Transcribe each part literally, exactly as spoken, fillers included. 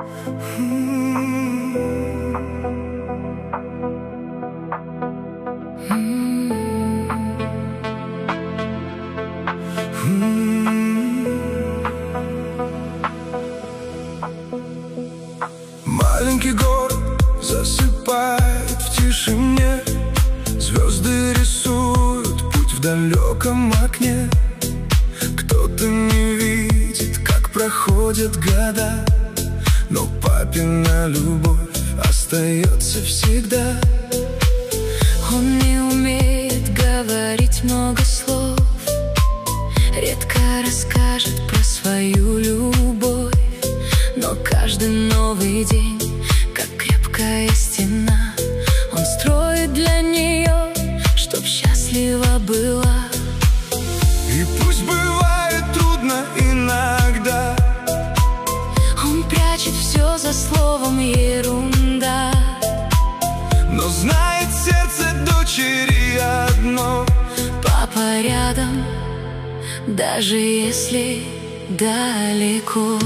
Маленький город засыпает в тишине, звезды рисуют путь в далеком окне. Кто-то не видит, как проходят года, но папина любовь остается всегда. Он не умеет говорить много слов, редко расскажет про свою любовь, но каждый новый день, как крепкая стена, он строит для нее, чтоб счастлива была. И пусть бывает трудно иногда, он прячет все за словом ерунда, но знает сердце дочери одно: папа рядом, даже если далеко.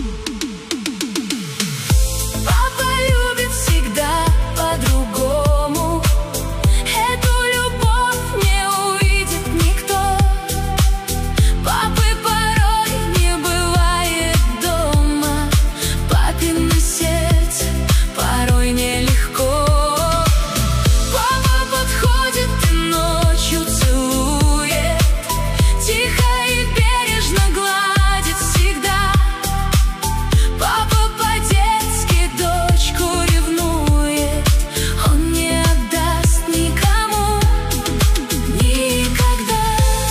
Папа любит всегда по-другому, эту любовь не увидит никто. Папы порой не бывает дома, папино сердце порой нелегко. Папа подходит и ночью целует, тихо и бережно гладит всегда. Папа по-детски дочку ревнует, он не отдаст никому никогда.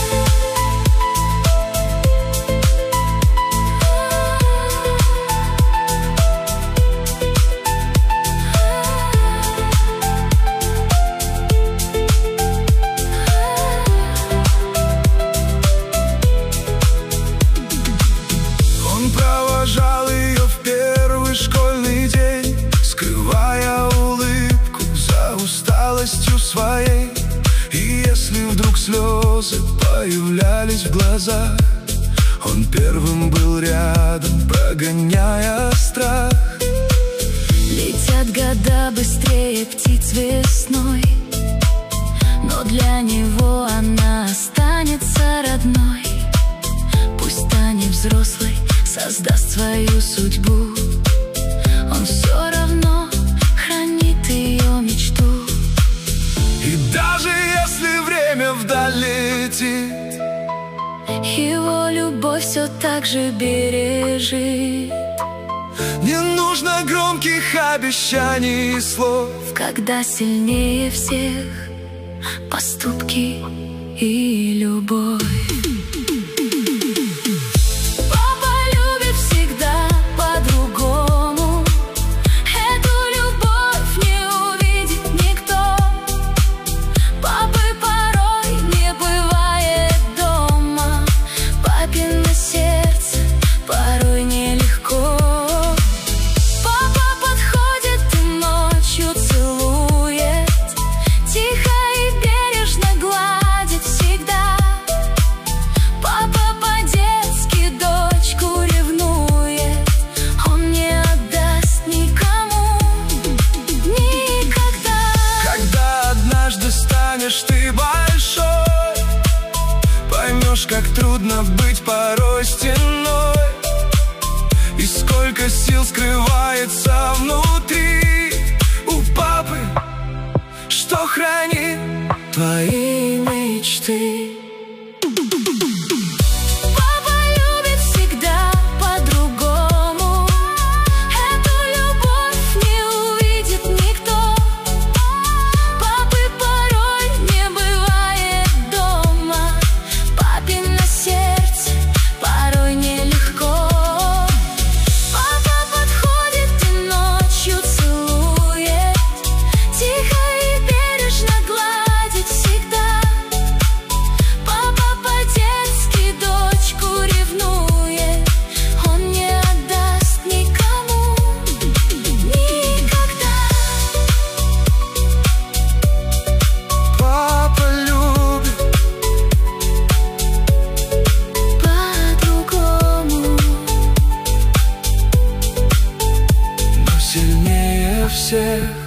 Он провожал ее в первый школьный день, скрывая улыбку за усталостью своей. И если вдруг слезы появлялись в глазах, он первым был рядом, прогоняя страх. Летят года быстрее птиц весной, но для него она останется родной. Пусть станет взрослой, создаст свою судьбу, он все равно хранит ее мечту. И даже если время вдали летит, Его любовь все так же бережет. не нужно громких обещаний и слов, Когда сильнее всех поступки и любовь. Папа любит всегда по-другому, эту любовь не увидит никто. Папы порой не бывает дома, папино сердце порой нелегко. Папа подходит и ночью целует, тихо и бережно гладит всегда. Папа по-детски дочку ревнует, он не отдаст никому никогда. когда однажды станешь ты большой, поймешь, как трудно быть порой стеной, и сколько сил скрывается внутри у папы, что хранит твои мечты. Папа любит всегда по-другому, эту любовь не увидит никто. Папы порой не бывает дома, папино сердце порой нелегко. Папа подходит и ночью целует, тихо и бережно гладит всегда. всех.